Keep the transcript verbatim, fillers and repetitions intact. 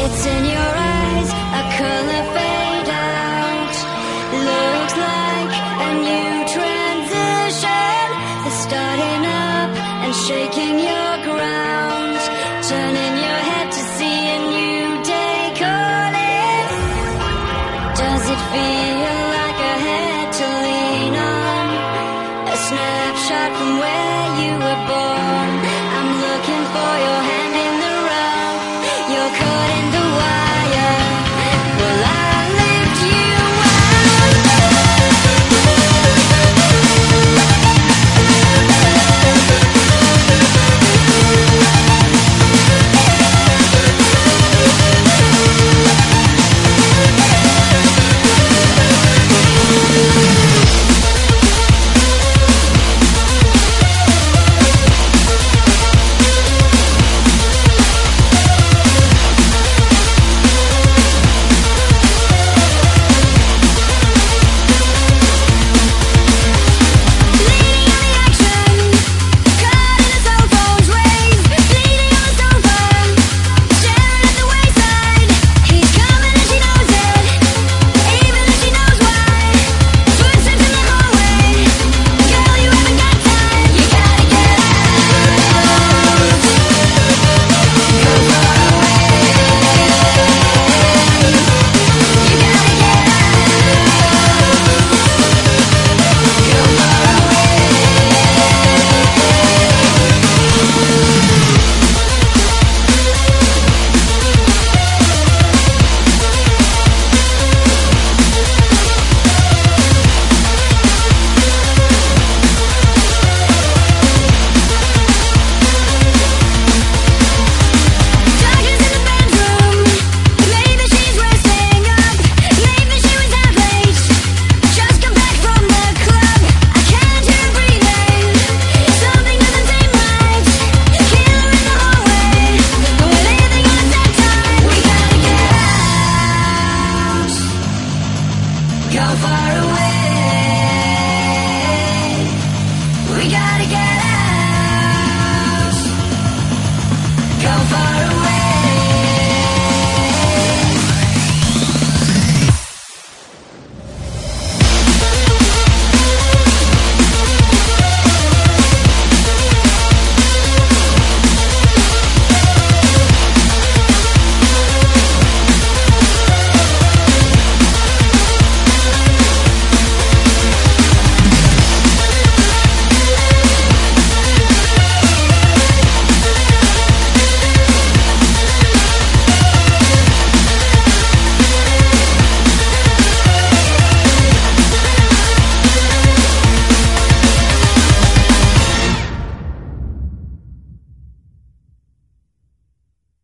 It's in your eyes, a color fade out. Looks like a new transition. The starting up and shaking your ground. Turning your head to see a new day calling. Does it feel like a head to lean on? A snapshot from where you were born. I'm looking for your hand in the rough. You're caught in